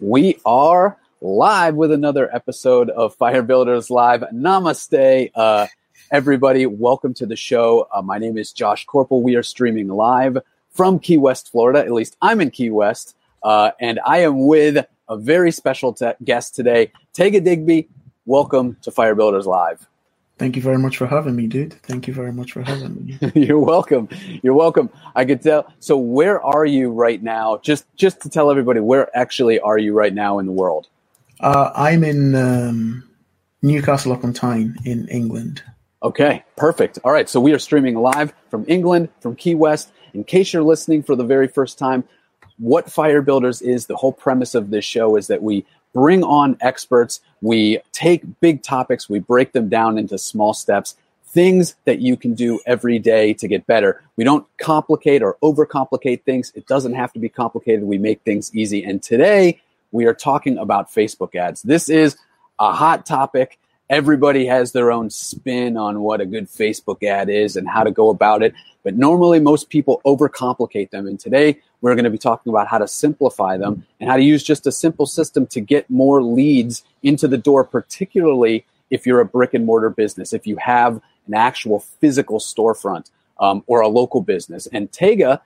We are live with another episode of Fire Builders Live. Namaste, everybody. Welcome to the show. My name is Josh Corporal. We are streaming live from Key West, Florida. At least I'm in Key West. And I am with a very special guest today, Tega Digby. Welcome to Fire Builders Live. Thank you very much for having me, dude. Thank you very much for having me. You're welcome. You're welcome. I could tell. So where are you right now? Just to tell everybody, where actually are you right now in the world? I'm in Newcastle upon Tyne in England. Okay, perfect. All right, so we are streaming live from England, from Key West. In case you're listening for the very first time, what Fire Builders is, the whole premise of this show is that we bring on experts, we take big topics, we break them down into small steps, things that you can do every day to get better. We don't complicate or overcomplicate things. It doesn't have to be complicated. We make things easy. And today we are talking about Facebook ads. This is a hot topic. Everybody has their own spin on what a good Facebook ad is and how to go about it. But normally most people overcomplicate them. And today we're going to be talking about how to simplify them and how to use just a simple system to get more leads into the door, particularly if you're a brick and mortar business, if you have an actual physical storefront or a local business. And Tega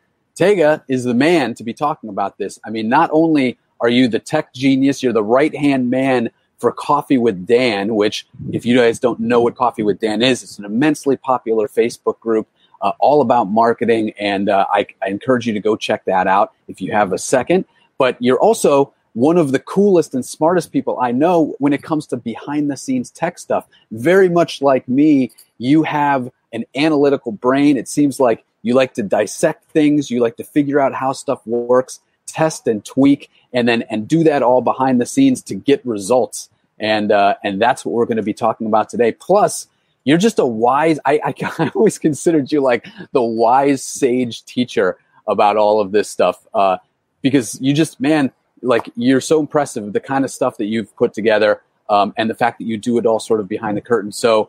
is the man to be talking about this. I mean, not only are you the tech genius, you're the right-hand man for Coffee with Dan, which if you guys don't know what Coffee with Dan is, it's an immensely popular Facebook group all about marketing, and I encourage you to go check that out if you have a second. But you're also one of the coolest and smartest people I know when it comes to behind-the-scenes tech stuff. Very much like me, you have an analytical brain. It seems like you like to dissect things. You like to figure out how stuff works, test and tweak, and do that all behind the scenes to get results. And that's what we're going to be talking about today. Plus, you're just a wise, I always considered you like the wise sage teacher about all of this stuff because you just, man, like you're so impressive, the kind of stuff that you've put together and the fact that you do it all sort of behind the curtain. So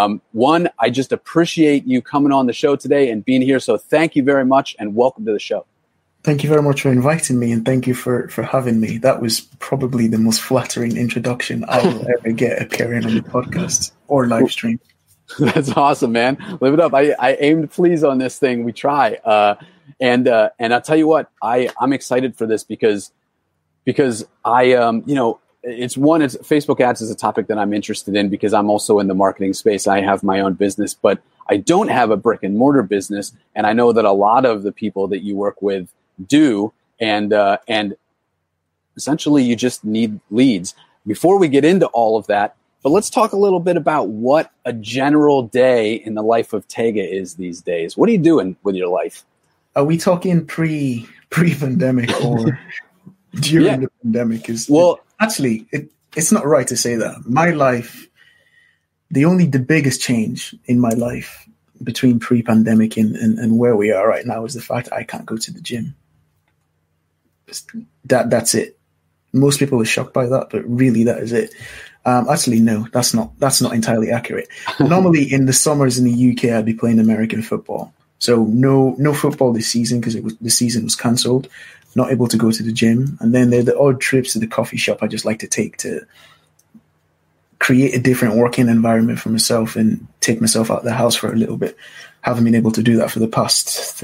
one, I just appreciate you coming on the show today and being here. So thank you very much and welcome to the show. Thank you very much for inviting me, and thank you for having me. That was probably the most flattering introduction I will ever get appearing on the podcast or live stream. That's awesome, man. Live it up. I aim to please on this thing. We try. And I'll tell you what, I'm excited for this because I, it's Facebook ads is a topic that I'm interested in because I'm also in the marketing space. I have my own business, but I don't have a brick and mortar business. And I know that a lot of the people that you work with do. And essentially you just need leads. Before we get into all of that, but let's talk a little bit about what a general day in the life of Tega is these days. What are you doing with your life? Are we talking pre-pandemic or during the pandemic? It's not right to say that. My life, the biggest change in my life between pre-pandemic and where we are right now is the fact that I can't go to the gym. That's it. Most people are shocked by that, but really that is it. No, that's not entirely accurate. Normally in the summers in the UK, I'd be playing American football. So no football this season because the season was cancelled. Not able to go to the gym. And then there are the odd trips to the coffee shop I just like to take to create a different working environment for myself and take myself out of the house for a little bit. Haven't been able to do that for the past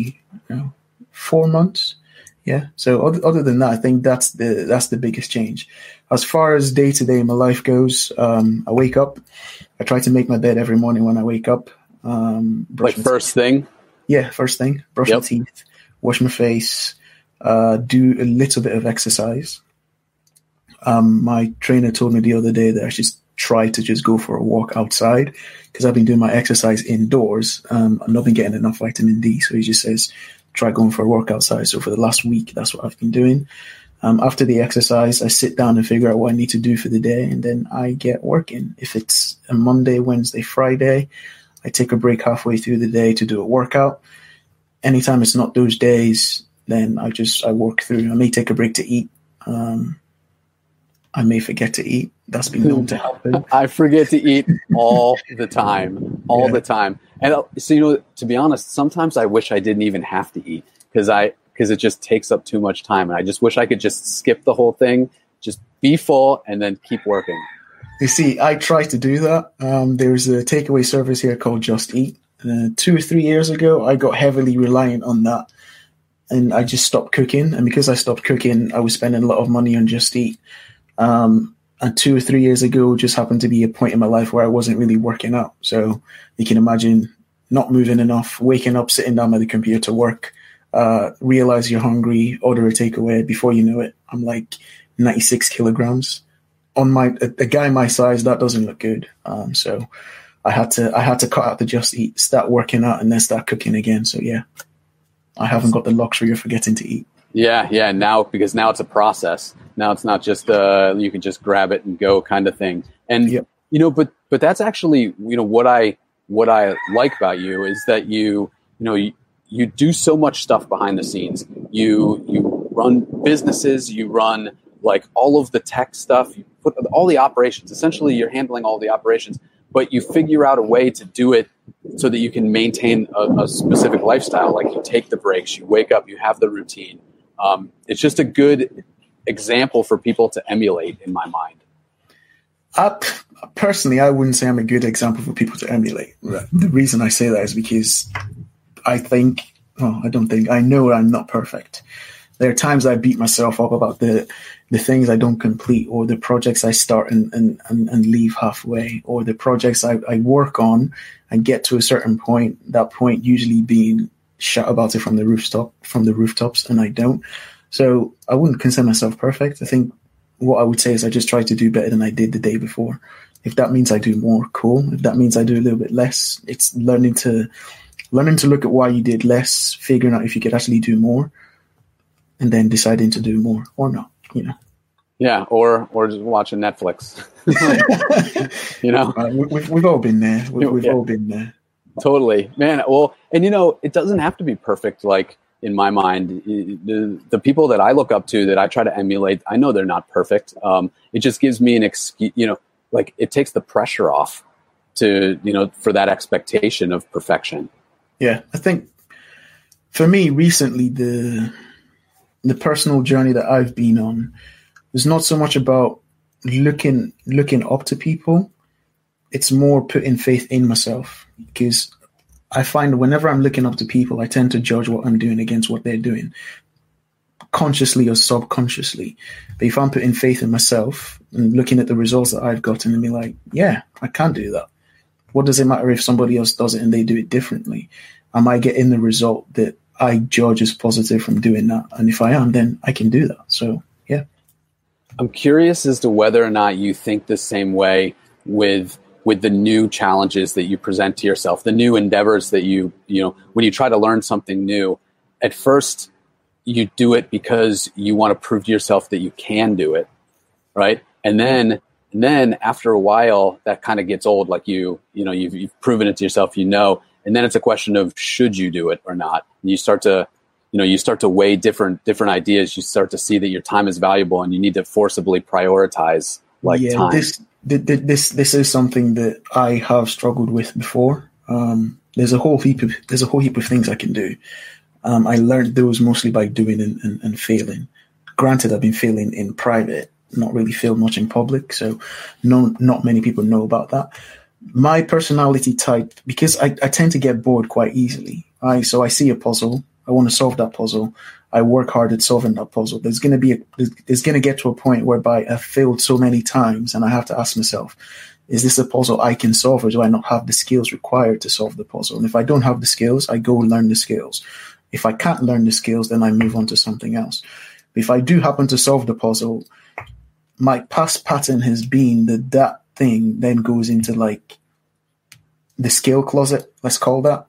4 months. Yeah. So other than that, I think that's the biggest change. As far as day to day in my life goes, I wake up. I try to make my bed every morning when I wake up. Like first thing? Yeah, first thing. Brush my teeth, wash my face, do a little bit of exercise. My trainer told me the other day that I should try to just go for a walk outside because I've been doing my exercise indoors. I've not been getting enough vitamin D. So he just says, try going for a walk outside. So for the last week, that's what I've been doing. After the exercise, I sit down and figure out what I need to do for the day, and then I get working. If it's a Monday, Wednesday, Friday, I take a break halfway through the day to do a workout. Anytime it's not those days, then I work through. I may take a break to eat. I may forget to eat. That's been known to happen. I forget to eat all the time, the time. And so, to be honest, sometimes I wish I didn't even have to eat because I because it just takes up too much time. And I just wish I could just skip the whole thing, just be full, and then keep working. You see, I try to do that. There's a takeaway service here called Just Eat. 2 or 3 years ago, I got heavily reliant on that, and I just stopped cooking. And because I stopped cooking, I was spending a lot of money on Just Eat. And 2 or 3 years ago, just happened to be a point in my life where I wasn't really working out. So you can imagine not moving enough, waking up, sitting down at the computer to work, realize you're hungry, order a takeaway. Before you know it, I'm like 96 kilograms. On a guy my size, that doesn't look good. So I had to cut out the Just Eat, start working out, and then start cooking again. So yeah, I haven't got the luxury of forgetting to eat. Yeah. Now, because now it's a process. Now it's not just you can just grab it and go kind of thing. And Yep. but that's actually what I like about you is that you do so much stuff behind the scenes. You run businesses, you run like all of the tech stuff, you put all the operations. Essentially, you're handling all the operations, but you figure out a way to do it so that you can maintain a specific lifestyle. Like you take the breaks, you wake up, you have the routine. It's just a good example for people to emulate in my mind. Personally, I wouldn't say I'm a good example for people to emulate. Right. The reason I say that is because I know I'm not perfect. There are times I beat myself up about the things I don't complete, or the projects I start and leave halfway, or the projects I work on and get to a certain point, that point usually being shout about it from the rooftops, and I don't. So I wouldn't consider myself perfect. I think what I would say is I just try to do better than I did the day before. If that means I do more, cool. If that means I do a little bit less, it's learning to look at why you did less, figuring out if you could actually do more, and then deciding to do more or not, Yeah, or just watching Netflix. We've all been there. We've all been there. Totally, man. Well, and it doesn't have to be perfect. Like in my mind, the people that I look up to, that I try to emulate, I know they're not perfect. It just gives me an excuse, like it takes the pressure off to, for that expectation of perfection. Yeah, I think for me recently, the personal journey that I've been on is not so much about looking up to people. It's more putting faith in myself, because I find whenever I'm looking up to people, I tend to judge what I'm doing against what they're doing, consciously or subconsciously. But if I'm putting faith in myself and looking at the results that I've gotten and be like, yeah, I can do that. What does it matter if somebody else does it and they do it differently? Am I getting the result that I judge as positive from doing that? And if I am, then I can do that. So, yeah. I'm curious as to whether or not you think the same way with the new challenges that you present to yourself, the new endeavors that when you try to learn something new, at first you do it because you want to prove to yourself that you can do it, right? And then after a while, that kind of gets old. Like you've proven it to yourself, and then it's a question of should you do it or not. And you start to weigh different ideas. You start to see that your time is valuable, and you need to forcibly prioritize time. This is something that I have struggled with before. There's a whole heap of things I can do. I learned those mostly by doing and failing. Granted, I've been failing in private, not really failed much in public, so not many people know about that. My personality type, because I tend to get bored quite easily. So I see a puzzle, I want to solve that puzzle. I work hard at solving that puzzle. There's going to get to a point whereby I've failed so many times, and I have to ask myself, is this a puzzle I can solve, or do I not have the skills required to solve the puzzle? And if I don't have the skills, I go learn the skills. If I can't learn the skills, then I move on to something else. If I do happen to solve the puzzle, my past pattern has been that thing then goes into like the skill closet, let's call that.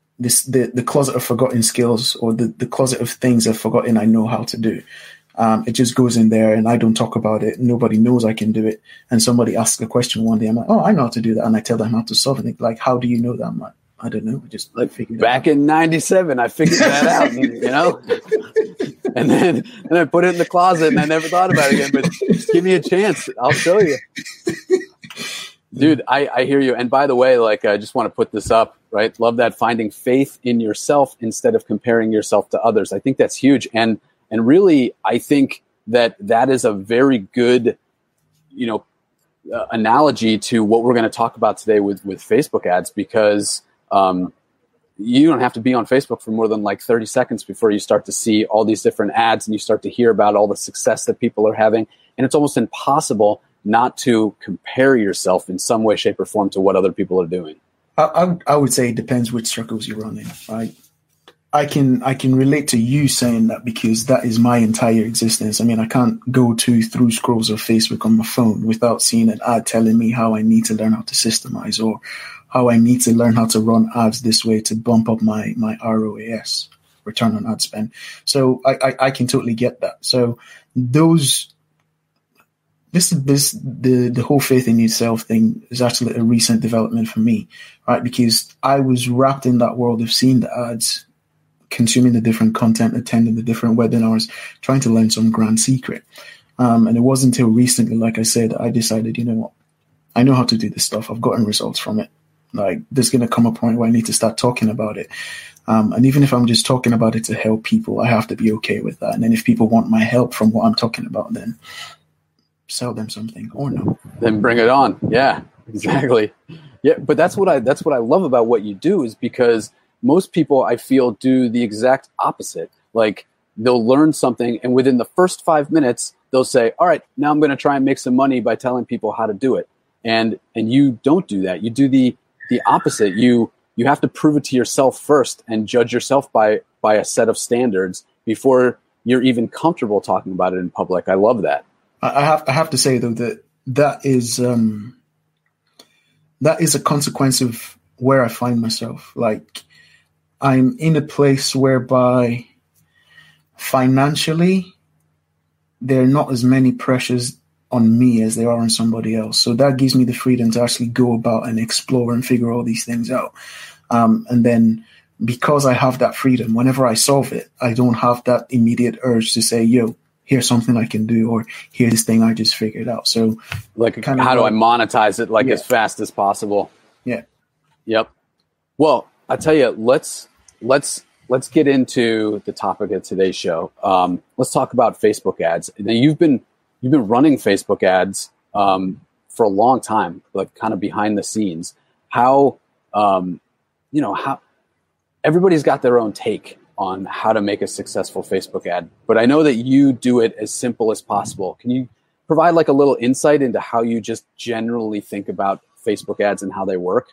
The closet of forgotten skills, or the closet of things I've forgotten I know how to do. It just goes in there, and I don't talk about it. Nobody knows I can do it. And somebody asks a question one day, I'm like, oh, I know how to do that. And I tell them how to solve it. Like, how do you know that? I'm like, I don't know. I just figured it out. Back in 97, I figured that out, and then I put it in the closet, and I never thought about it again. But just give me a chance. I'll show you. Dude, I hear you. And by the way, I just want to put this up. right? Love that, finding faith in yourself instead of comparing yourself to others. I think that's huge. And really, I think that is a very good, analogy to what we're going to talk about today with Facebook ads, because you don't have to be on Facebook for more than like 30 seconds before you start to see all these different ads and you start to hear about all the success that people are having. And it's almost impossible not to compare yourself in some way, shape, or form to what other people are doing. I would say it depends which circles you run in, right? I can relate to you saying that because that is my entire existence. I mean, I can't go through scrolls of Facebook on my phone without seeing an ad telling me how I need to learn how to systemize or how I need to learn how to run ads this way to bump up my ROAS, return on ad spend. So I can totally get that. So the whole faith in yourself thing is actually a recent development for me, right? Because I was wrapped in that world of seeing the ads, consuming the different content, attending the different webinars, trying to learn some grand secret. And it wasn't until recently, like I said, I decided, you know what, I know how to do this stuff. I've gotten results from it. Like, there's going to come a point where I need to start talking about it. And even if I'm just talking about it to help people, I have to be okay with that. And then if people want my help from what I'm talking about, then sell them something or no. Then bring it on. Yeah, exactly. Yeah, but that's what I love about what you do, is because most people, I feel, do the exact opposite. Like, they'll learn something, and within the first 5 minutes, they'll say, all right, now I'm going to try and make some money by telling people how to do it. And you don't do that. You do the opposite. You have to prove it to yourself first and judge yourself by a set of standards before you're even comfortable talking about it in public. I love that. I have to say, though, that is a consequence of where I find myself. Like, I'm in a place whereby financially there are not as many pressures on me as there are on somebody else. So that gives me the freedom to actually go about and explore and figure all these things out. And then because I have that freedom, whenever I solve it, I don't have that immediate urge to say, yo, here's something I can do, or here's this thing I just figured out. So like, how do I monetize it as fast as possible? Yeah. Yep. Well, I tell you, let's get into the topic of today's show. Let's talk about Facebook ads. Now, you've been running Facebook ads for a long time, like kind of behind the scenes. How everybody's got their own take on how to make a successful Facebook ad, but I know that you do it as simple as possible. Can you provide like a little insight into how you just generally think about Facebook ads and how they work?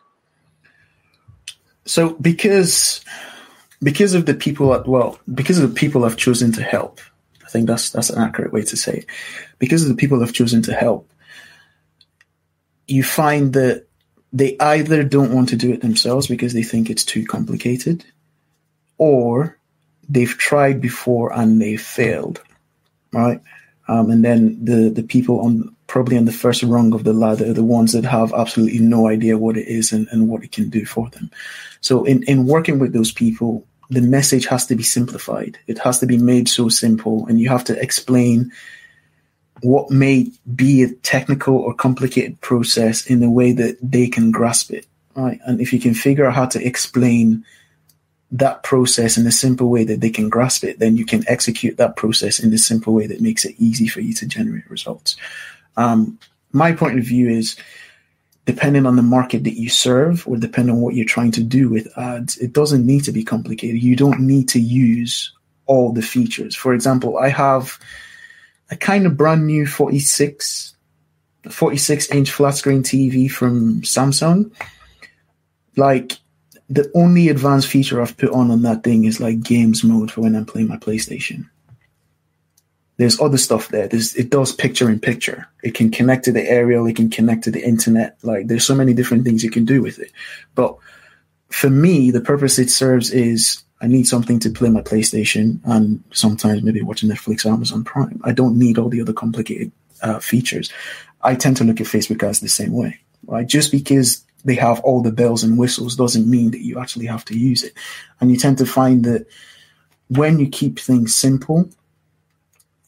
So because of the people I've chosen to help, I think that's an accurate way to say it. Because of the people I've chosen to help, you find that they either don't want to do it themselves because they think it's too complicated, or they've tried before and they failed, right? And then the people probably on the first rung of the ladder are the ones that have absolutely no idea what it is and what it can do for them. So in working with those people, the message has to be simplified. It has to be made so simple, and you have to explain what may be a technical or complicated process in a way that they can grasp it, right? And if you can figure out how to explain that process in a simple way that they can grasp it, then you can execute that process in the simple way that makes it easy for you to generate results. My point of view is, depending on the market that you serve, or depending on what you're trying to do with ads, it doesn't need to be complicated. You don't need to use all the features. For example, I have a kind of brand new 46-inch flat screen TV from Samsung. Like, the only advanced feature I've put on that thing is like games mode for when I'm playing my PlayStation. There's other stuff there. It does picture in picture. It can connect to the aerial. It can connect to the internet. Like, there's so many different things you can do with it. But for me, the purpose it serves is, I need something to play my PlayStation and sometimes maybe watch Netflix or Amazon Prime. I don't need all the other complicated features. I tend to look at Facebook ads the same way, right? Just because they have all the bells and whistles doesn't mean that you actually have to use it. And you tend to find that when you keep things simple,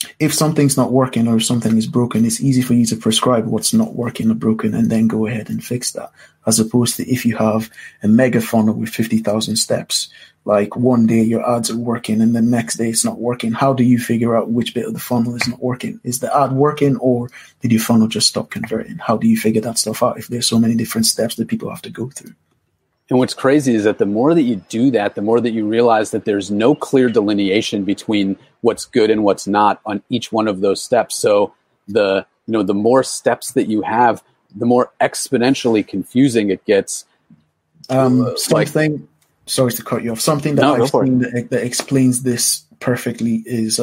if something's not working or if something is broken, it's easy for you to prescribe what's not working or broken and then go ahead and fix that. As opposed to if you have a mega funnel with 50,000 steps, like one day your ads are working and the next day it's not working. How do you figure out which bit of the funnel is not working? Is the ad working, or did your funnel just stop converting? How do you figure that stuff out if there's so many different steps that people have to go through? And what's crazy is that the more that you do that, the more that you realize that there's no clear delineation between what's good and what's not on each one of those steps. So the more steps that you have, the more exponentially confusing it gets. Sorry to cut you off. Something that I've seen that explains this perfectly is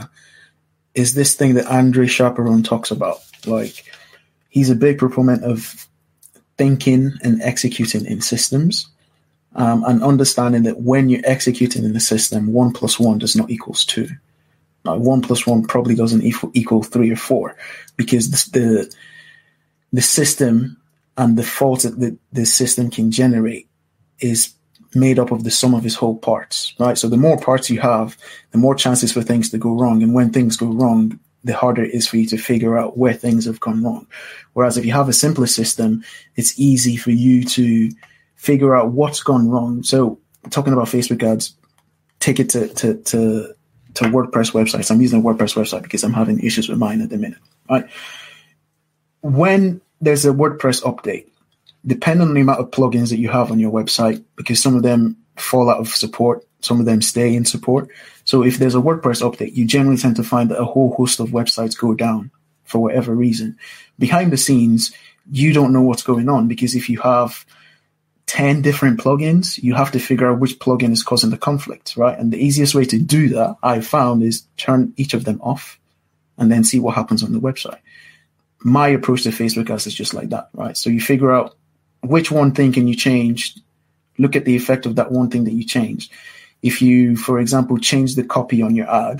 this thing that Andre Chaperon talks about. Like, he's a big proponent of thinking and executing in systems, and understanding that when you're executing in the system, 1 + 1 does not equal 2. Now, 1 + 1 probably doesn't equal 3 or 4, because the system and the fault that the system can generate is made up of the sum of its whole parts, right? So the more parts you have, the more chances for things to go wrong. And when things go wrong, the harder it is for you to figure out where things have gone wrong. Whereas if you have a simpler system, it's easy for you to figure out what's gone wrong. So talking about Facebook ads, take it to WordPress websites. I'm using a WordPress website because I'm having issues with mine at the minute, right? When there's a WordPress update, depending on the amount of plugins that you have on your website, because some of them fall out of support, some of them stay in support. So if there's a WordPress update, you generally tend to find that a whole host of websites go down for whatever reason. Behind the scenes, you don't know what's going on, because if you have 10 different plugins, you have to figure out which plugin is causing the conflict, right? And the easiest way to do that, I've found, is turn each of them off and then see what happens on the website. My approach to Facebook ads is just like that, right? So you figure out which one thing can you change, look at the effect of that one thing that you changed. If you, for example, change the copy on your ad,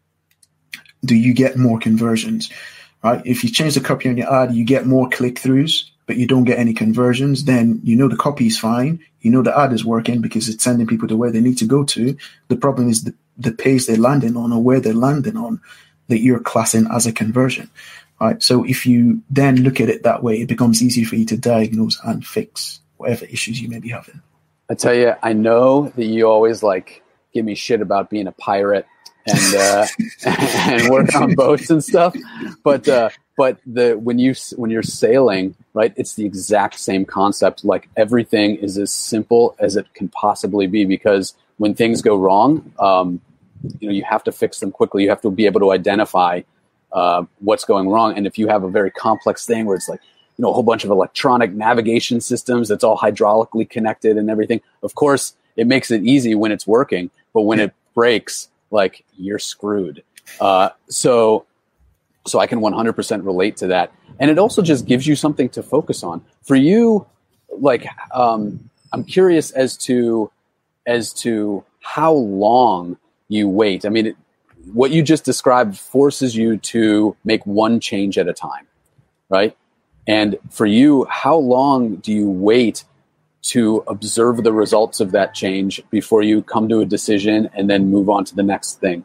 do you get more conversions, right? If you change the copy on your ad, you get more click-throughs, but you don't get any conversions, then you know the copy is fine. You know the ad is working because it's sending people to where they need to go to. The problem is the page they're landing on or where they're landing on that you're classing as a conversion. Right. So if you then look at it that way, it becomes easier for you to diagnose and fix whatever issues you may be having. I tell you, I know that you always give me shit about being a pirate and and work on boats and stuff, but when you're sailing, right, it's the exact same concept. Like, everything is as simple as it can possibly be, because when things go wrong, you have to fix them quickly. You have to be able to identify what's going wrong. And if you have a very complex thing where it's a whole bunch of electronic navigation systems that's all hydraulically connected and everything, of course, it makes it easy when it's working, but when it breaks, you're screwed. So I can 100% relate to that. And it also just gives you something to focus on. For you, I'm curious as to how long you wait. I mean, what you just described forces you to make one change at a time, right? And for you, how long do you wait to observe the results of that change before you come to a decision and then move on to the next thing?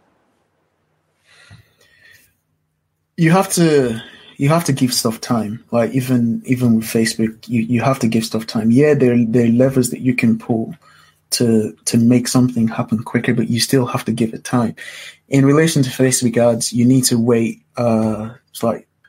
You have to give stuff time. Like, even with Facebook, you have to give stuff time. Yeah, there are levers that you can pull to make something happen quicker, but you still have to give it time. In relation to Facebook ads, you need to wait. It's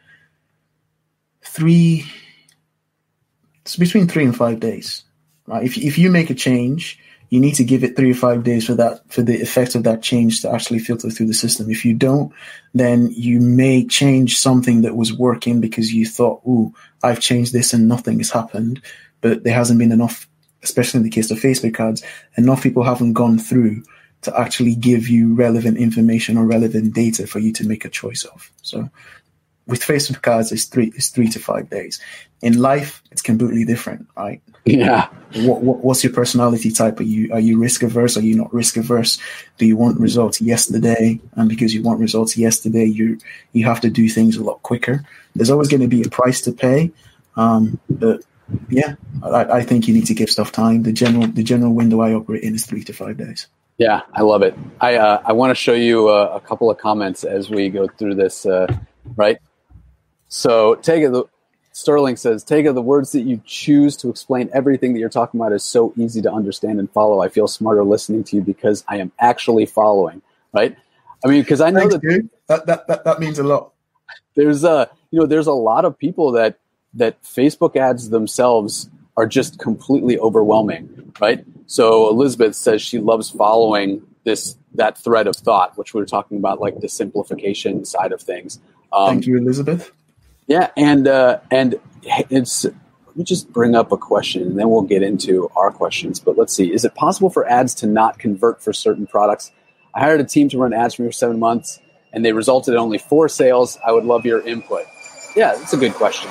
between 3 and 5 days. Right? If you make a change, you need to give it 3 or 5 days for the effect of that change to actually filter through the system. If you don't, then you may change something that was working because you thought, "Ooh, I've changed this and nothing has happened," but there hasn't been enough. Especially in the case of Facebook ads, enough people haven't gone through to actually give you relevant information or relevant data for you to make a choice of. So with Facebook ads, it's 3 to 5 days. In life, it's completely different, right? Yeah. What's your personality type? Are you risk averse? Are you not risk averse? Do you want results yesterday? And because you want results yesterday, you have to do things a lot quicker. There's always going to be a price to pay, but yeah, I think you need to give stuff time. The general window I operate in is 3 to 5 days. Yeah, I love it. I want to show you a couple of comments as we go through this, right? So Sterling says, Tega, the words that you choose to explain everything that you're talking about is so easy to understand and follow. I feel smarter listening to you because I am actually following, right? I mean, because I know that means a lot. There's a lot of people that Facebook ads themselves are just completely overwhelming, right? So Elizabeth says she loves following that thread of thought, which we were talking about, like the simplification side of things. Thank you, Elizabeth. Yeah, and it's. Let me just bring up a question, and then we'll get into our questions. But let's see: is it possible for ads to not convert for certain products? I hired a team to run ads for me for 7 months, and they resulted in only 4 sales. I would love your input. Yeah, that's a good question.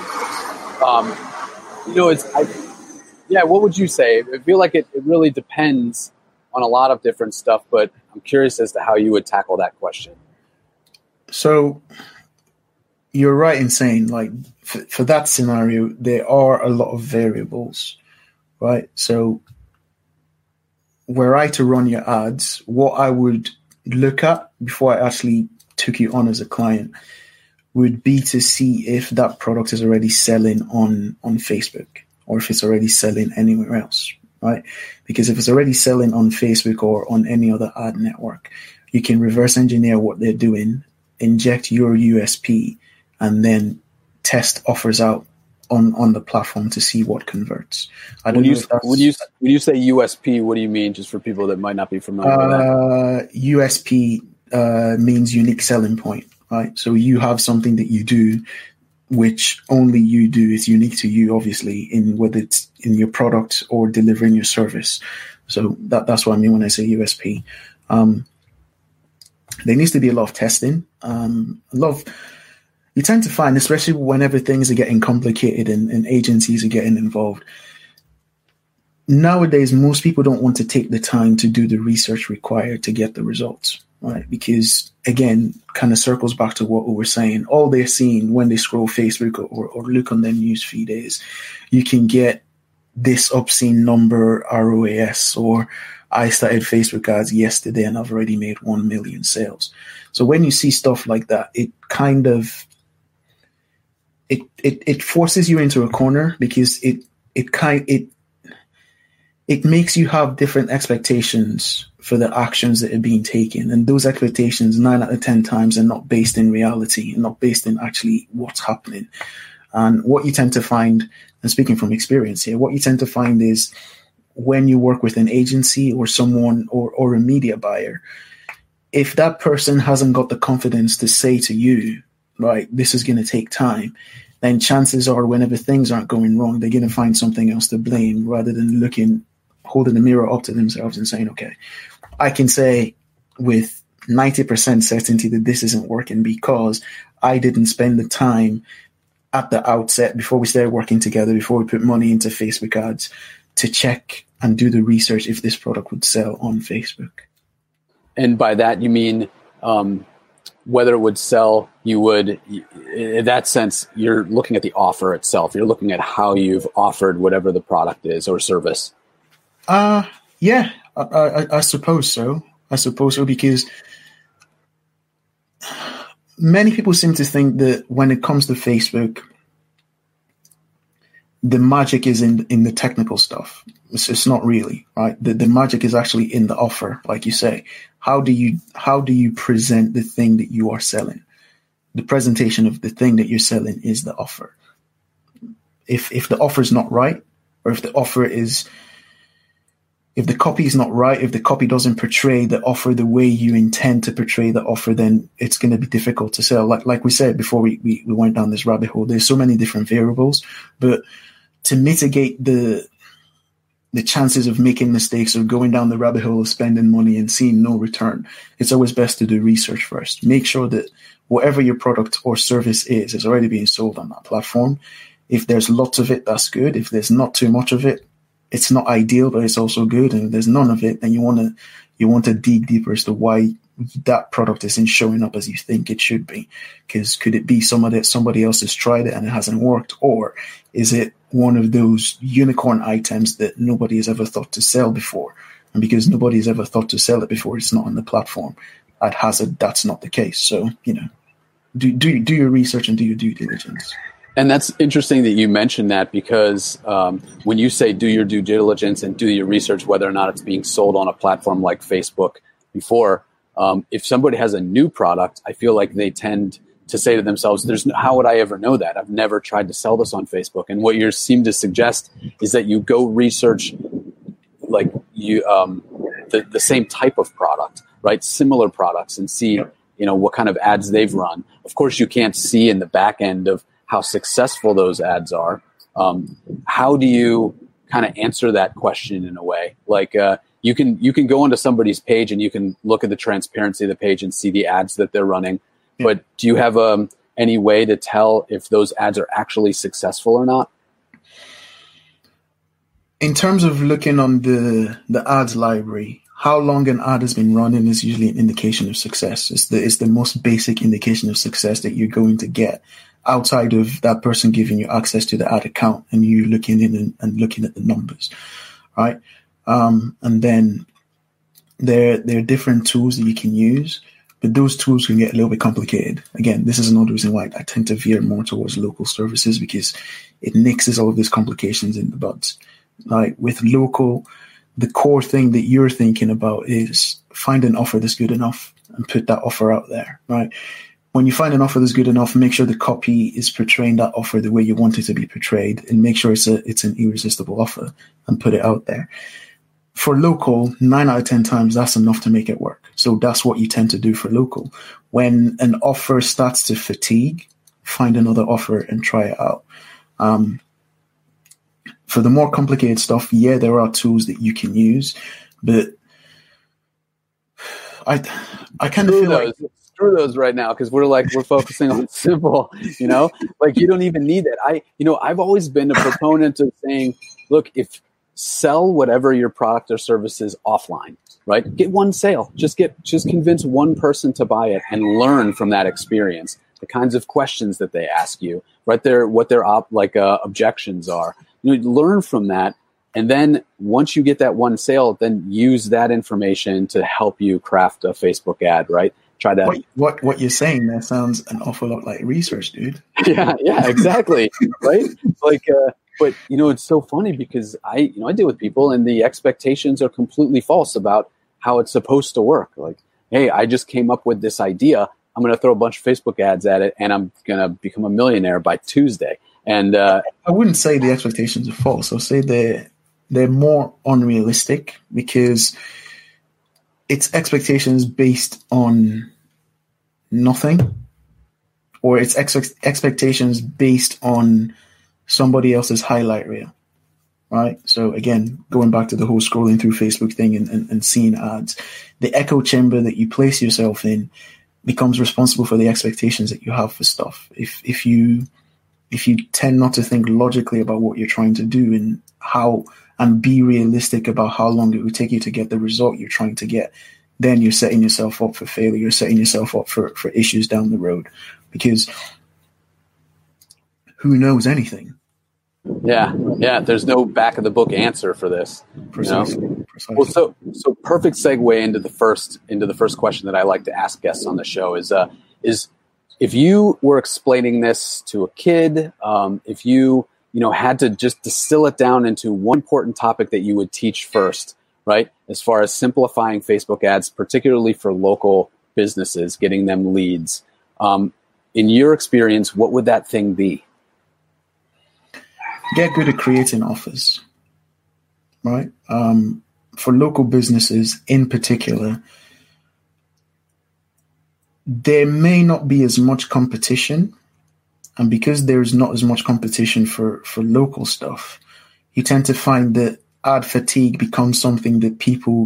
What would you say? I feel like it really depends on a lot of different stuff, but I'm curious as to how you would tackle that question. So you're right in saying, like, for that scenario, there are a lot of variables, right? So were I to run your ads, what I would look at before I actually took you on as a client would be to see if that product is already selling on Facebook or if it's already selling anywhere else, right? Because if it's already selling on Facebook or on any other ad network, you can reverse engineer what they're doing, inject your USP, and then test offers out on the platform to see what converts. When you say USP, what do you mean, just for people that might not be familiar with that? USP means unique selling point, right? So you have something that you do which only you do. It's unique to you, obviously, in whether it's in your product or delivering your service. So that's what I mean when I say USP. There needs to be a lot of testing. You tend to find, especially whenever things are getting complicated and agencies are getting involved, nowadays most people don't want to take the time to do the research required to get the results, right? Because, again, kind of circles back to what we were saying. All they're seeing when they scroll Facebook or look on their news feed is you can get this obscene number ROAS, or I started Facebook ads yesterday and I've already made 1 million sales. So when you see stuff like that, it kind of it forces you into a corner, because it makes you have different expectations for the actions that are being taken. And those expectations 9 out of 10 times are not based in reality and not based in actually what's happening. And what you tend to find, and speaking from experience here, what you tend to find is when you work with an agency or someone or a media buyer, if that person hasn't got the confidence to say to you, right, this is going to take time, then chances are whenever things aren't going wrong, they're going to find something else to blame rather than holding the mirror up to themselves and saying, okay, I can say with 90% certainty that this isn't working because I didn't spend the time at the outset before we started working together, before we put money into Facebook ads, to check and do the research if this product would sell on Facebook. And by that, you mean whether it would sell, in that sense, you're looking at the offer itself. You're looking at how you've offered whatever the product is or service. Yeah, I suppose so. Because many people seem to think that when it comes to Facebook, the magic is in the technical stuff. It's not really, right? The magic is actually in the offer, like you say. How do you present the thing that you are selling? The presentation of the thing that you're selling is the offer. If the offer is not right, or if the copy is not right, if the copy doesn't portray the offer the way you intend to portray the offer, then it's going to be difficult to sell. Like we said before we went down this rabbit hole, there's so many different variables, but to mitigate the chances of making mistakes or going down the rabbit hole of spending money and seeing no return, it's always best to do research first. Make sure that whatever your product or service is already being sold on that platform. If there's lots of it, that's good. If there's not too much of it, it's not ideal, but it's also good. And if there's none of it, then you want to dig deeper as to why that product isn't showing up as you think it should be. Because could it be somebody else has tried it and it hasn't worked? Or is it one of those unicorn items that nobody has ever thought to sell before? And because nobody's ever thought to sell it before, it's not on the platform. At hazard, that's not the case. So, do your research and do your due diligence. And that's interesting that you mentioned that, because when you say do your due diligence and do your research, whether or not it's being sold on a platform like Facebook before, if somebody has a new product, I feel like they tend to say to themselves, how would I ever know that? I've never tried to sell this on Facebook. And what you seem to suggest is that you go research like the same type of product, right? Similar products, and see, what kind of ads they've run. Of course, you can't see in the back end of how successful those ads are. How do you kind of answer that question in a way? Like you can go onto somebody's page and you can look at the transparency of the page and see the ads that they're running. But do you have any way to tell if those ads are actually successful or not? In terms of looking on the ads library, how long an ad has been running is usually an indication of success. It's the most basic indication of success that you're going to get, outside of that person giving you access to the ad account and you looking in and looking at the numbers, right? And then there are different tools that you can use, but those tools can get a little bit complicated. Again, this is another reason why I tend to veer more towards local services, because it nixes all of these complications in the buds. Like with local, the core thing that you're thinking about is find an offer that's good enough and put that offer out there, right? When you find an offer that's good enough, make sure the copy is portraying that offer the way you want it to be portrayed, and make sure it's an irresistible offer and put it out there. For local, 9 out of 10 times, that's enough to make it work. So that's what you tend to do for local. When an offer starts to fatigue, find another offer and try it out. For the more complicated stuff, there are tools that you can use, but I kind of feel like screw those right now, because we're focusing on simple. Like you don't even need that. I've always been a proponent of saying, look, sell whatever your product or service is offline, right? Get one sale. Just convince one person to buy it and learn from that experience, the kinds of questions that they ask you, right there, what their objections are. Learn from that. And then once you get that one sale, then use that information to help you craft a Facebook ad, right? Try to what you're saying there sounds an awful lot like research, dude. Yeah, exactly. Right? But it's so funny because I deal with people and the expectations are completely false about how it's supposed to work. Like, hey, I just came up with this idea. I'm going to throw a bunch of Facebook ads at it and I'm going to become a millionaire by Tuesday. And I wouldn't say the expectations are false. I'll say they're more unrealistic, because it's expectations based on nothing, or it's expectations based on somebody else's highlight reel, right? So again, going back to the whole scrolling through Facebook thing and seeing ads, the echo chamber that you place yourself in becomes responsible for the expectations that you have for stuff. If you tend not to think logically about what you're trying to do and be realistic about how long it would take you to get the result you're trying to get, then you're setting yourself up for failure. You're setting yourself up for issues down the road, because who knows anything? Yeah. There's no back of the book answer for this. Precisely. Well, so perfect segue into the first question that I like to ask guests on the show is if you were explaining this to a kid, if you had to just distill it down into one important topic that you would teach first, right? As far as simplifying Facebook ads, particularly for local businesses, getting them leads. In your experience, what would that thing be? Get good at creating offers, right? For local businesses in particular, there may not be as much competition. And because there's not as much competition for local stuff, you tend to find that ad fatigue becomes something that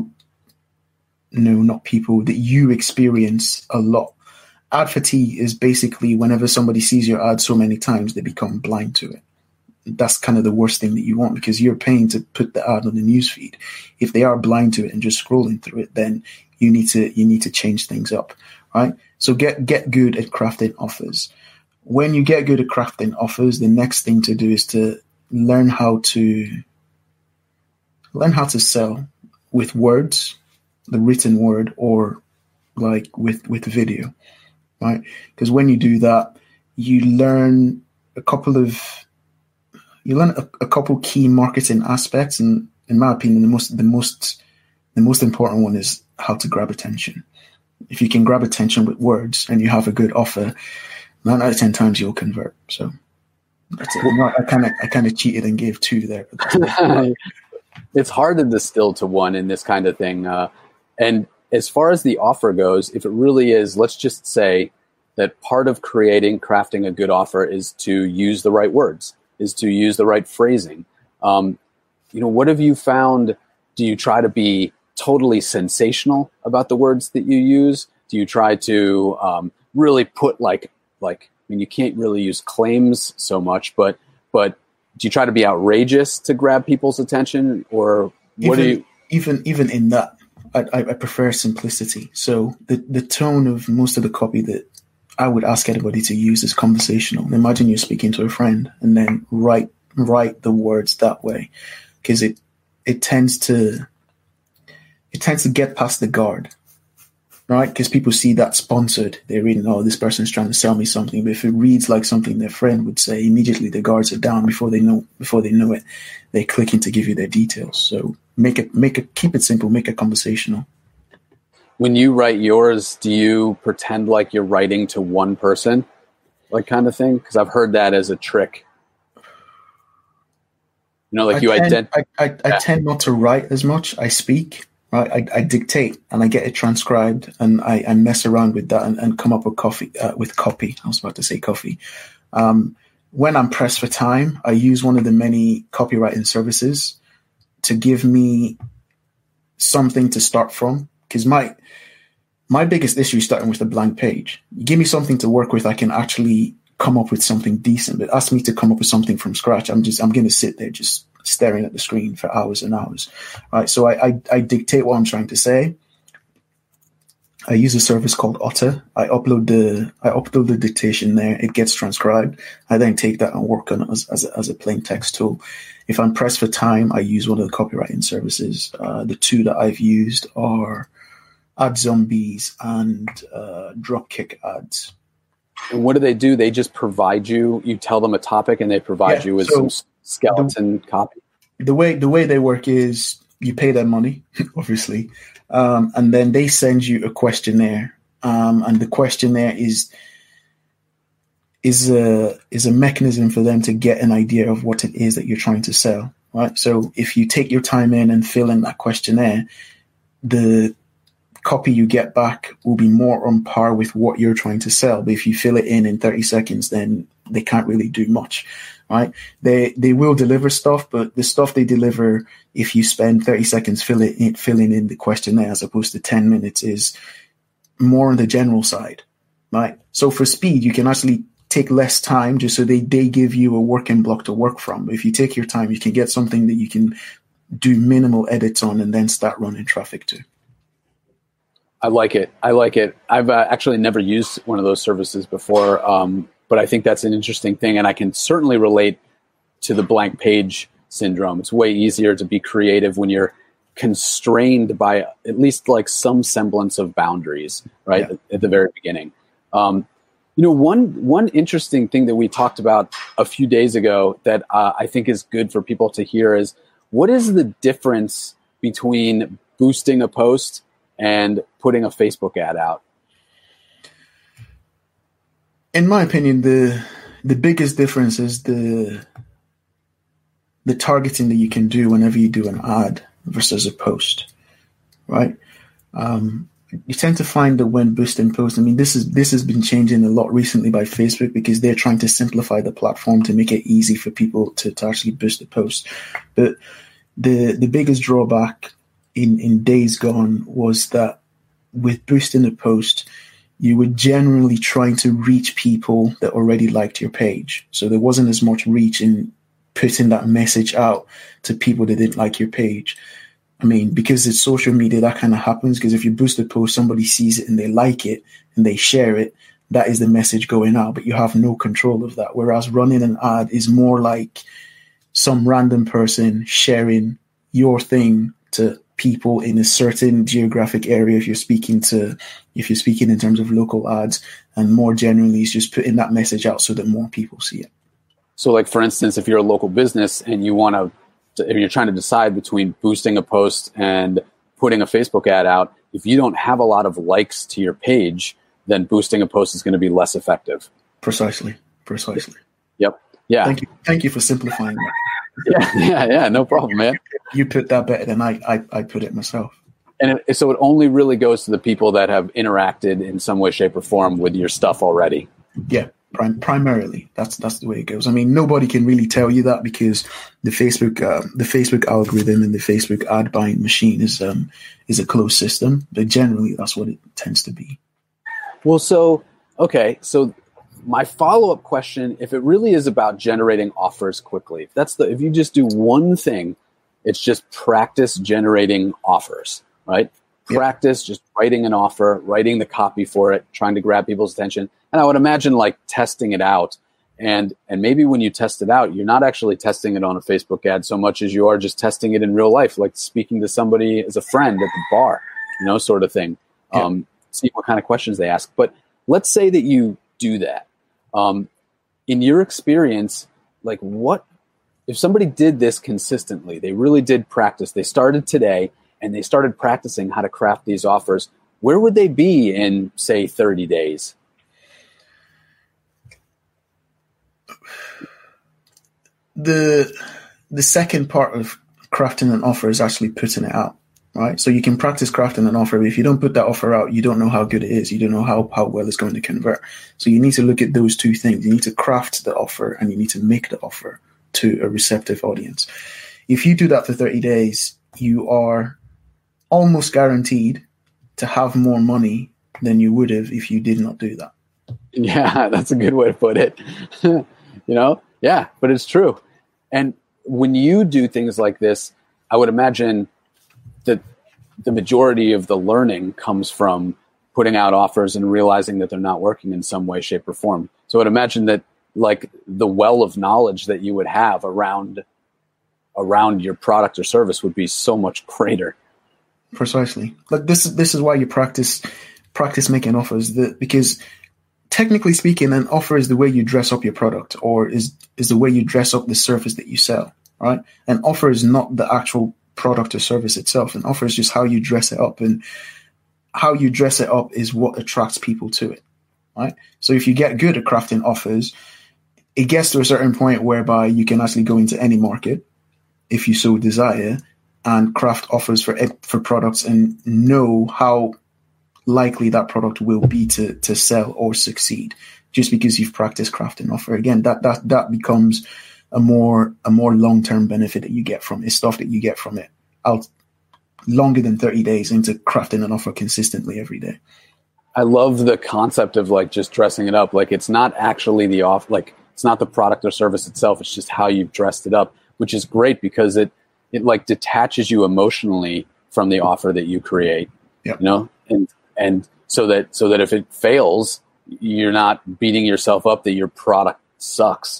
that you experience a lot. Ad fatigue is basically whenever somebody sees your ad so many times, they become blind to it. That's kind of the worst thing that you want, because you're paying to put the ad on the newsfeed. If they are blind to it and just scrolling through it, then you need to change things up, right? So get good at crafting offers. When you get good at crafting offers, the next thing to do is to learn how to sell with words, the written word, or like with video, right? Because when you do that, you learn a couple key marketing aspects, and in my opinion, the most important one is how to grab attention. If you can grab attention with words and you have a good offer, 9 out of 10 times you'll convert. So that's it. I kind of cheated and gave 2 there. It's hard to distill to 1 in this kind of thing. And as far as the offer goes, if it really is, let's just say that part of crafting a good offer is to use the right words, is to use the right phrasing. What have you found? Do you try to be totally sensational about the words that you use? Do you try to really put you can't really use claims so much, but do you try to be outrageous to grab people's attention, or what do you? Even in that, I prefer simplicity. So the tone of most of the copy that I would ask anybody to use is conversational. Imagine you're speaking to a friend, and then write the words that way, because it tends to get past the guard, right? Because people see that sponsored, they're reading, oh, this person's trying to sell me something. But if it reads like something their friend would say, immediately the guards are down before they know it. They're clicking to give you their details. So keep it simple, make it conversational. When you write yours, do you pretend like you're writing to one person, like kind of thing? Because I've heard that as a trick. I tend not to write as much. I speak, right? I dictate and I get it transcribed, and I mess around with that and come up with copy. I was about to say coffee. When I'm pressed for time, I use one of the many copywriting services to give me something to start from. Because my biggest issue is starting with a blank page. You give me something to work with, I can actually come up with something decent. But ask me to come up with something from scratch, I'm going to sit there just staring at the screen for hours and hours. Right? So I dictate what I'm trying to say. I use a service called Otter. I upload the dictation there. It gets transcribed. I then take that and work on it as a plain text tool. If I'm pressed for time, I use one of the copywriting services. The 2 that I've used are AdZombies and Dropkick Ads. And what do? They just provide you tell them a topic and they provide you with some skeleton copy? The way they work is you pay them money, obviously, and then they send you a questionnaire. And the questionnaire is a mechanism for them to get an idea of what it is that you're trying to sell, right? So if you take your time in and fill in that questionnaire, the copy you get back will be more on par with what you're trying to sell. But if you fill it in 30 seconds, then they can't really do much, right? They will deliver stuff, but the stuff they deliver, if you spend 30 seconds filling in the questionnaire as opposed to 10 minutes, is more on the general side, right? So for speed, you can actually take less time just so they give you a working block to work from. But if you take your time, you can get something that you can do minimal edits on and then start running traffic to. I like it. I've actually never used one of those services before, but I think that's an interesting thing, and I can certainly relate to the blank page syndrome. It's way easier to be creative when you're constrained by at least like some semblance of boundaries, right? Yeah. At the very beginning. One interesting thing that we talked about a few days ago that I think is good for people to hear is, what is the difference between boosting a post and putting a Facebook ad out? In my opinion, the biggest difference is the targeting that you can do whenever you do an ad versus a post, right? You tend to find that when boosting posts, I mean, this has been changing a lot recently by Facebook, because they're trying to simplify the platform to make it easy for people to actually boost the post. But the biggest drawback in days gone was that with boosting a post, you were generally trying to reach people that already liked your page. So there wasn't as much reach in putting that message out to people that didn't like your page. I mean, because it's social media, that kind of happens, because if you boost a post, somebody sees it and they like it and they share it, that is the message going out, but you have no control of that. Whereas running an ad is more like some random person sharing your thing to people in a certain geographic area if you're speaking in terms of local ads, and more generally is just putting that message out so that more people see it. So like, for instance, if you're a local business and if you're trying to decide between boosting a post and putting a Facebook ad out, if you don't have a lot of likes to your page, then boosting a post is going to be less effective. Precisely. Yep. Yeah. Thank you for simplifying that. Yeah. No problem, man. You put that better than I put it myself. And so it only really goes to the people that have interacted in some way, shape, or form with your stuff already. Yeah, primarily. That's the way it goes. I mean, nobody can really tell you that because the Facebook algorithm and the Facebook ad buying machine is a closed system. But generally, that's what it tends to be. Well, so my follow-up question, if it really is about generating offers quickly, if you just do one thing, it's just practice generating offers, right? Yep. Practice just writing an offer, writing the copy for it, trying to grab people's attention. And I would imagine like testing it out. And maybe when you test it out, you're not actually testing it on a Facebook ad so much as you are just testing it in real life, like speaking to somebody as a friend at the bar, sort of thing. Yep. See what kind of questions they ask. But let's say that you do that. In your experience, like what, if somebody did this consistently, they really did practice, they started today and they started practicing how to craft these offers, where would they be in, say, 30 days? The second part of crafting an offer is actually putting it out, right? So you can practice crafting an offer, but if you don't put that offer out, you don't know how good it is. You don't know how well it's going to convert. So you need to look at those two things. You need to craft the offer and you need to make the offer to a receptive audience. If you do that for 30 days, you are almost guaranteed to have more money than you would have if you did not do that. Yeah, that's a good way to put it. Yeah, but it's true. And when you do things like this, I would imagine that the majority of the learning comes from putting out offers and realizing that they're not working in some way, shape, or form. So I'd imagine that like the well of knowledge that you would have around your product or service would be so much greater. Precisely. Like this is why you practice making offers, because technically speaking, an offer is the way you dress up your product, or is the way you dress up the service that you sell, right? An offer is not the actual product or service itself. An offer is just how you dress it up, and how you dress it up is what attracts people to it, right? So if you get good at crafting offers, it gets to a certain point whereby you can actually go into any market, if you so desire, and craft offers for products and know how likely that product will be to sell or succeed, just because you've practiced crafting offer. Again, that becomes a more long-term benefit that you get from it, stuff that you get from it out longer than 30 days into crafting an offer consistently every day. I love the concept of like just dressing it up. Like it's not actually it's not the product or service itself. It's just how you've dressed it up, which is great because it like detaches you emotionally from the offer that you create. Yep. And so that if it fails, you're not beating yourself up that your product sucks.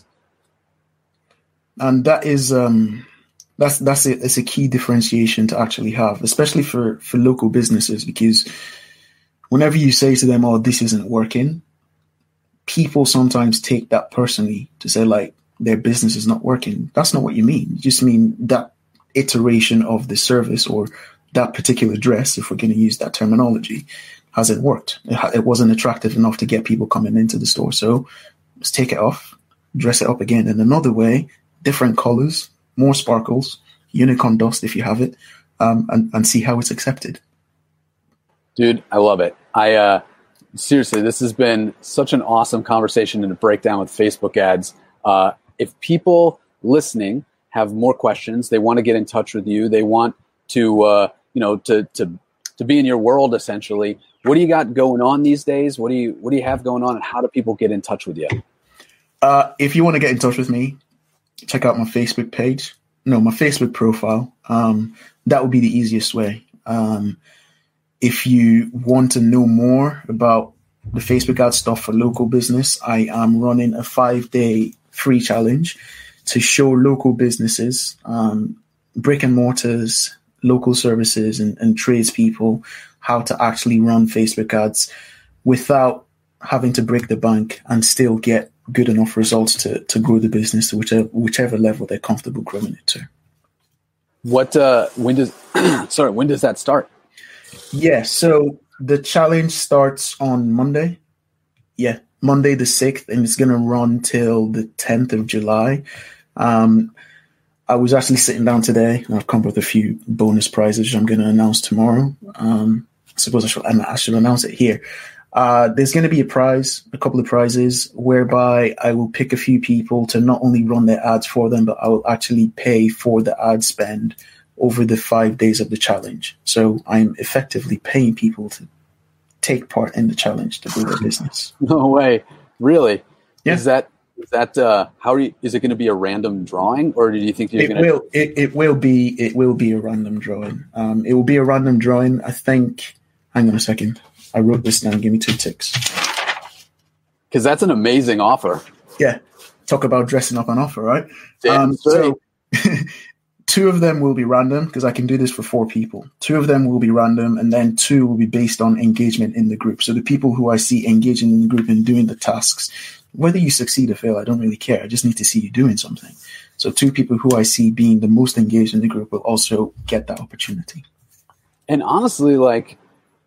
And that is it's a key differentiation to actually have, especially for local businesses, because whenever you say to them, "Oh, this isn't working," people sometimes take that personally to say like their business is not working. That's not what you mean. You just mean that iteration of the service or that particular dress, if we're going to use that terminology, hasn't worked. It wasn't attractive enough to get people coming into the store. So let's take it off, dress it up again in another way, different colors, more sparkles, unicorn dust if you have it, and see how it's accepted. Dude, I love it. Seriously, this has been such an awesome conversation and a breakdown with Facebook ads. If people listening have more questions, they want to get in touch with you, they want to be in your world essentially, what do you got going on these days? What do you have going on, and how do people get in touch with you? If you want to get in touch with me, check out my Facebook page. No, my Facebook profile. That would be the easiest way. If you want to know more about the Facebook ad stuff for local business, I am running a 5-day free challenge to show local businesses, brick and mortars, local services and tradespeople how to actually run Facebook ads without having to break the bank and still get good enough results to grow the business to whichever level they're comfortable growing it to. When does that start? Yeah, so the challenge starts on Monday. Yeah, Monday the 6th, and it's going to run till the 10th of July. I was actually sitting down today, and I've come up with a few bonus prizes which I'm going to announce tomorrow. I suppose I should announce it here. There's going to be a couple of prizes, whereby I will pick a few people to not only run their ads for them, but I will actually pay for the ad spend over the 5 days of the challenge. So I'm effectively paying people to take part in the challenge to build their business. No way. Really? Yeah. Is that is it going to be a random drawing, or do you think you're going to? It will be a random drawing. It will be a random drawing. I think, hang on a second. I wrote this down. Give me 2 ticks. Because that's an amazing offer. Yeah. Talk about dressing up an offer, right? So 2 of them will be random, because I can do this for 4 people. 2 of them will be random, and then 2 will be based on engagement in the group. So the people who I see engaging in the group and doing the tasks, whether you succeed or fail, I don't really care. I just need to see you doing something. So 2 people who I see being the most engaged in the group will also get that opportunity. And honestly, like,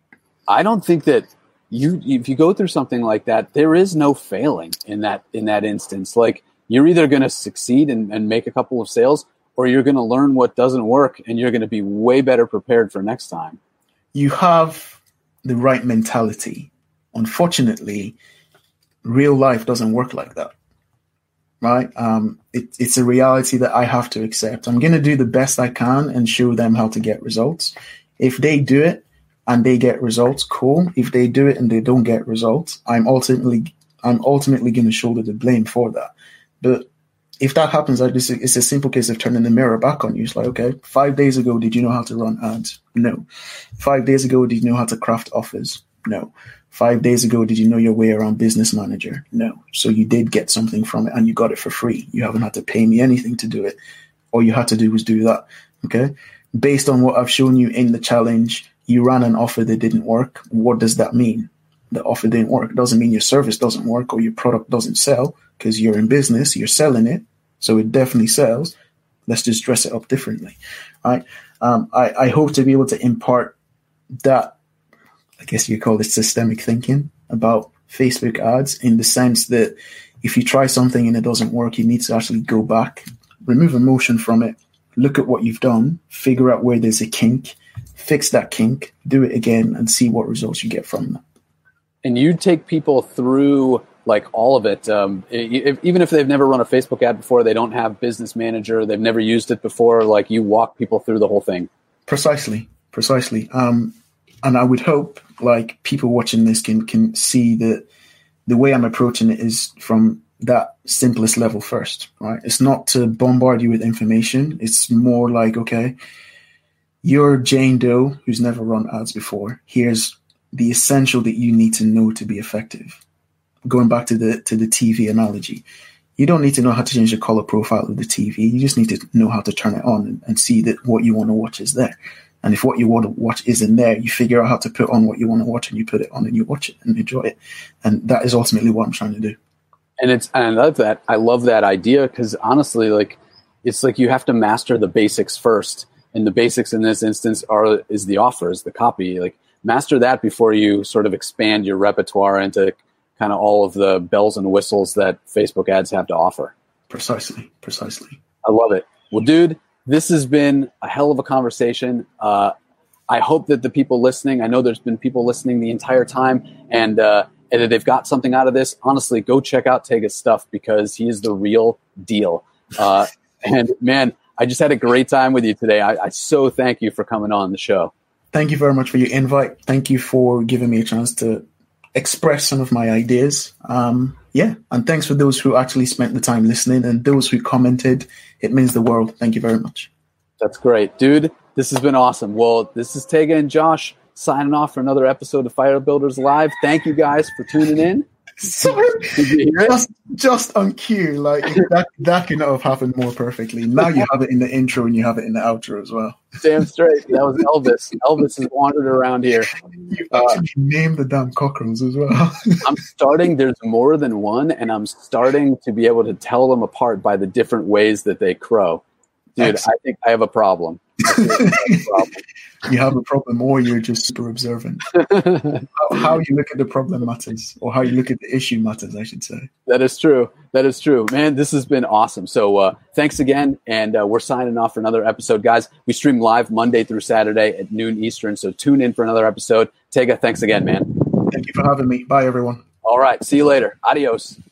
I don't think that if you go through something like that, there is no failing in that instance. Like, you're either going to succeed and make a couple of sales, or you're going to learn what doesn't work, and you're going to be way better prepared for next time. You have the right mentality. Unfortunately, real life doesn't work like that, right? It's a reality that I have to accept. I'm going to do the best I can and show them how to get results. If they do it and they get results, cool. If they do it and they don't get results, I'm ultimately going to shoulder the blame for that. But if that happens, it's a simple case of turning the mirror back on you. It's like, okay, 5 days ago, did you know how to run ads? No. 5 days ago, did you know how to craft offers? No. 5 days ago, did you know your way around Business Manager? No. So you did get something from it, and you got it for free. You haven't had to pay me anything to do it. All you had to do was do that. Okay. Based on what I've shown you in the challenge, you ran an offer that didn't work. What does that mean? The offer didn't work. It doesn't mean your service doesn't work or your product doesn't sell, because you're in business, you're selling it. So it definitely sells. Let's just dress it up differently. Right? I hope to be able to impart that, I guess you call it systemic thinking about Facebook ads, in the sense that if you try something and it doesn't work, you need to actually go back, remove emotion from it, look at what you've done, figure out where there's a kink, fix that kink, do it again, and see what results you get from that. And you take people through like all of it, even if they've never run a Facebook ad before, they don't have Business Manager, they've never used it before, like, you walk people through the whole thing. Precisely. And I would hope, like, people watching this can see that the way I'm approaching it is from that simplest level first, right? It's not to bombard you with information. It's more like, okay, you're Jane Doe who's never run ads before. Here's the essential that you need to know to be effective. Going back to the TV analogy, you don't need to know how to change the color profile of the TV. You just need to know how to turn it on and see that what you want to watch is there. And if what you want to watch isn't there, you figure out how to put on what you want to watch, and you put it on and you watch it and enjoy it. And that is ultimately what I'm trying to do. And I love that. I love that idea, because honestly, like, it's like you have to master the basics first. And the basics in this instance is the offers, the copy. Like, master that before you sort of expand your repertoire into kind of all of the bells and whistles that Facebook ads have to offer. Precisely. I love it. Well, dude, this has been a hell of a conversation. I hope that the people listening, I know there's been people listening the entire time, and that they've got something out of this. Honestly, go check out Tega's stuff, because he is the real deal. And man, I just had a great time with you today. I so thank you for coming on the show. Thank you very much for your invite. Thank you for giving me a chance to express some of my ideas. And thanks for those who actually spent the time listening, and those who commented. It means the world. Thank you very much. That's great, dude. This has been awesome. Well, this is Tega and Josh signing off for another episode of Fire Builders Live. Thank you guys for tuning in. Sorry. Did you hear it? Just on cue, like that could not have happened more perfectly. Now you have it in the intro and you have it in the outro as well. Damn straight. That was Elvis. Elvis has wandered around here. You actually named the damn cockerels as well. There's more than one, and I'm starting to be able to tell them apart by the different ways that they crow. Dude, excellent. I think I have a problem. You have a problem, or you're just super observant. How you look at the problem matters, or how you look at the issue matters, I should say. That is true. Man, this has been awesome. So thanks again, and we're signing off for another episode. Guys, we stream live Monday through Saturday at noon Eastern, so tune in for another episode. Tega, thanks again, man. Thank you for having me. Bye, everyone. All right, see you later. Adios.